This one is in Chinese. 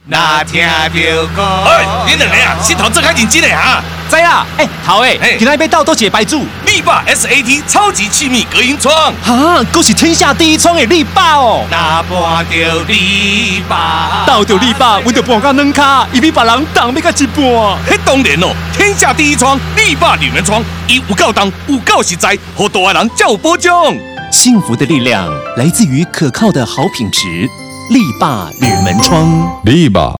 那听着歌。 哎，你两个啊，心头这开认真的哈。 知啊，头诶，今仔要斗倒一个牌子， 力霸 SAT 超级气密隔音窗。 哈，佫是天下第一窗的力霸哦。 那搬着力霸， 斗着力霸，阮着搬到软骹，伊比别人重要甲一半。 迄当然哦，天下第一窗力霸铝门窗，伊有够重，有够实在，好大个人才有保障。 幸福的力量来自于可靠的好品质，力霸铝门窗。 力霸